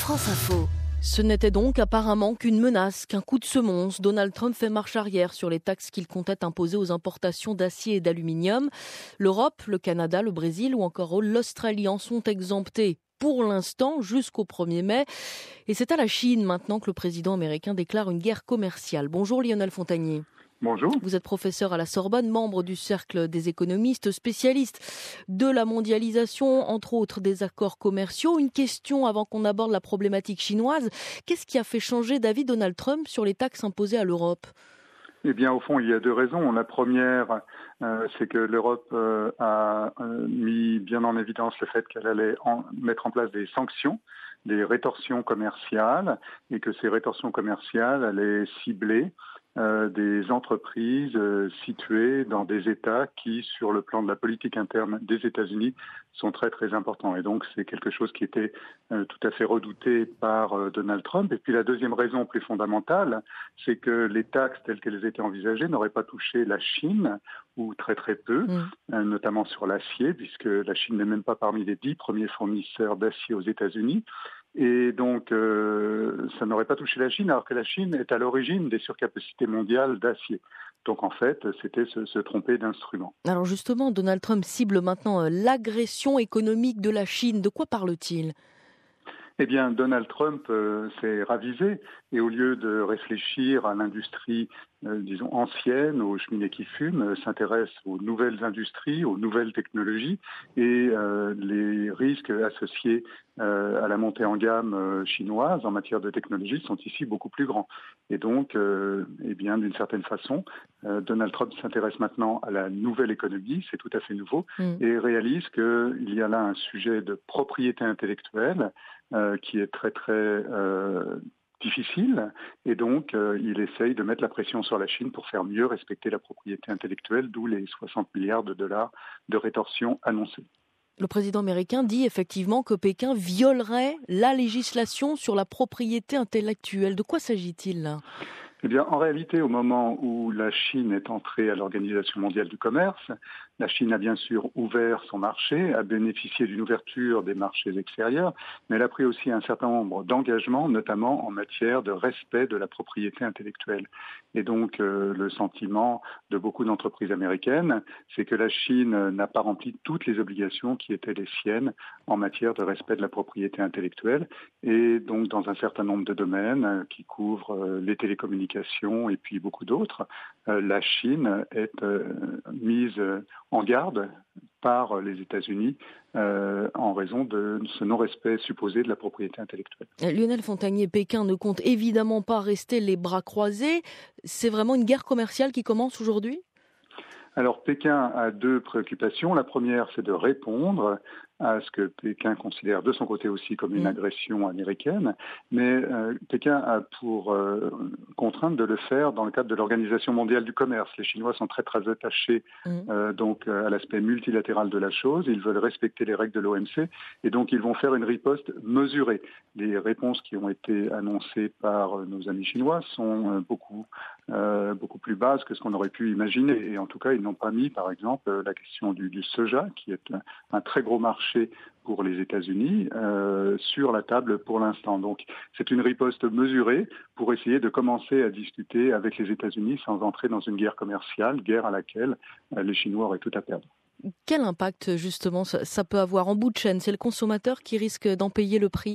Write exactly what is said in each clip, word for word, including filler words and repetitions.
France Info. Ce n'était donc apparemment qu'une menace, qu'un coup de semonce. Donald Trump fait marche arrière sur les taxes qu'il comptait imposer aux importations d'acier et d'aluminium. L'Europe, le Canada, le Brésil ou encore l'Australie en sont exemptés pour l'instant jusqu'au premier mai. Et c'est à la Chine maintenant que le président américain déclare une guerre commerciale. Bonjour Lionel Fontagnier. Bonjour. Vous êtes professeur à la Sorbonne, membre du cercle des économistes, spécialiste de la mondialisation, entre autres des accords commerciaux. Une question avant qu'on aborde la problématique chinoise. Qu'est-ce qui a fait changer d'avis Donald Trump sur les taxes imposées à l'Europe ? Eh bien, au fond, il y a deux raisons. La première, euh, c'est que l'Europe euh, a euh, mis bien en évidence le fait qu'elle allait en, mettre en place des sanctions, des rétorsions commerciales, et que ces rétorsions commerciales allaient cibler Euh, des entreprises euh, situées dans des États qui, sur le plan de la politique interne des États-Unis, sont très très importants. Et donc, c'est quelque chose qui était euh, tout à fait redouté par euh, Donald Trump. Et puis, la deuxième raison plus fondamentale, c'est que les taxes telles qu'elles étaient envisagées n'auraient pas touché la Chine, ou très très peu, mmh. euh, notamment sur l'acier, puisque la Chine n'est même pas parmi les dix premiers fournisseurs d'acier aux États-Unis. Et donc, euh, ça n'aurait pas touché la Chine, alors que la Chine est à l'origine des surcapacités mondiales d'acier. Donc, en fait, c'était se, se tromper d'instrument. Alors justement, Donald Trump cible maintenant l'agression économique de la Chine. De quoi parle-t-il ? Eh bien, Donald Trump euh, s'est ravisé et au lieu de réfléchir à l'industrie, euh, disons, ancienne, aux cheminées qui fument, euh, s'intéresse aux nouvelles industries, aux nouvelles technologies et euh, les risques associés euh, à la montée en gamme euh, chinoise en matière de technologie sont ici beaucoup plus grands. Et donc, euh, eh bien, d'une certaine façon, euh, Donald Trump s'intéresse maintenant à la nouvelle économie, c'est tout à fait nouveau, mmh. et réalise qu'il y a là un sujet de propriété intellectuelle Euh, qui est très très euh, difficile et donc euh, il essaye de mettre la pression sur la Chine pour faire mieux respecter la propriété intellectuelle, d'où les soixante milliards de dollars de rétorsion annoncés. Le président américain dit effectivement que Pékin violerait la législation sur la propriété intellectuelle. De quoi s'agit-il là ? Eh bien, en réalité, au moment où la Chine est entrée à l'Organisation mondiale du commerce, la Chine a bien sûr ouvert son marché, a bénéficié d'une ouverture des marchés extérieurs, mais elle a pris aussi un certain nombre d'engagements, notamment en matière de respect de la propriété intellectuelle. Et donc, euh, le sentiment de beaucoup d'entreprises américaines, c'est que la Chine n'a pas rempli toutes les obligations qui étaient les siennes en matière de respect de la propriété intellectuelle. Et donc, dans un certain nombre de domaines euh, qui couvrent euh, les télécommunications et puis beaucoup d'autres, euh, la Chine est euh, mise euh, en garde par les États-Unis euh, en raison de ce non-respect supposé de la propriété intellectuelle. Lionel Fontagnier, Pékin ne compte évidemment pas rester les bras croisés. C'est vraiment une guerre commerciale qui commence aujourd'hui ? Alors Pékin a deux préoccupations. La première, c'est de répondre à ce que Pékin considère de son côté aussi comme une mmh. agression américaine, mais euh, Pékin a pour euh, contrainte de le faire dans le cadre de l'Organisation mondiale du commerce. Les Chinois sont très très attachés mmh. euh, donc euh, à l'aspect multilatéral de la chose. Ils veulent respecter les règles de l'O M C et donc ils vont faire une riposte mesurée. Les réponses qui ont été annoncées par euh, nos amis chinois sont euh, beaucoup euh, beaucoup plus basses que ce qu'on aurait pu imaginer. Et en tout cas, ils n'ont pas mis, par exemple, la question du, du soja, qui est un, un très gros marché pour les États-Unis, euh, sur la table pour l'instant. Donc, c'est une riposte mesurée pour essayer de commencer à discuter avec les États-Unis sans entrer dans une guerre commerciale, guerre à laquelle euh, les Chinois auraient tout à perdre. Quel impact, justement, ça, ça peut avoir en bout de chaîne ? C'est le consommateur qui risque d'en payer le prix ?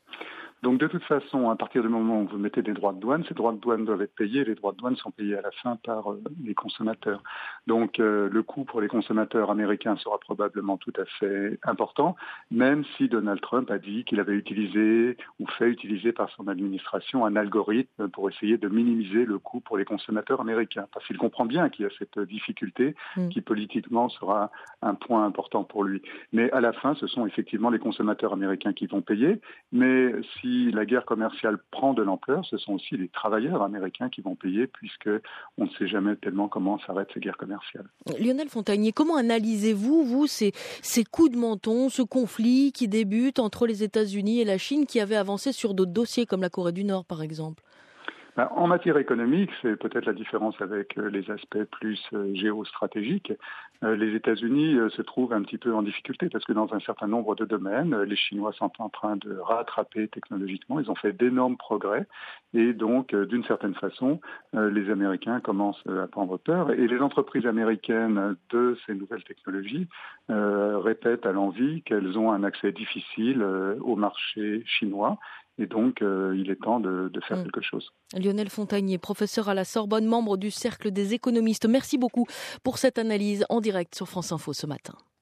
Donc de toute façon, à partir du moment où vous mettez des droits de douane, ces droits de douane doivent être payés. Les droits de douane sont payés à la fin par euh, les consommateurs. Donc euh, le coût pour les consommateurs américains sera probablement tout à fait important, même si Donald Trump a dit qu'il avait utilisé ou fait utiliser par son administration un algorithme pour essayer de minimiser le coût pour les consommateurs américains. Parce qu'il comprend bien qu'il y a cette difficulté mmh. qui politiquement sera un point important pour lui. Mais à la fin, ce sont effectivement les consommateurs américains qui vont payer. Mais si Si la guerre commerciale prend de l'ampleur, ce sont aussi les travailleurs américains qui vont payer, puisqu'on ne sait jamais tellement comment s'arrêtent ces guerres commerciales. Lionel Fontagnier, comment analysez-vous, vous, ces, ces coups de menton, ce conflit qui débute entre les États-Unis et la Chine, qui avait avancé sur d'autres dossiers, comme la Corée du Nord, par exemple ? Ben, en matière économique, c'est peut-être la différence avec euh, les aspects plus euh, géostratégiques. Euh, les États-Unis euh, se trouvent un petit peu en difficulté parce que dans un certain nombre de domaines, euh, les Chinois sont en train de rattraper technologiquement. Ils ont fait d'énormes progrès et donc, euh, d'une certaine façon, euh, les Américains commencent euh, à prendre peur. Et les entreprises américaines de ces nouvelles technologies euh, répètent à l'envi qu'elles ont un accès difficile euh, au marché chinois. Et donc, euh, il est temps de, de faire mmh. quelque chose. Lionel Fontagnier, professeur à la Sorbonne, membre du Cercle des économistes. Merci beaucoup pour cette analyse en direct sur France Info ce matin.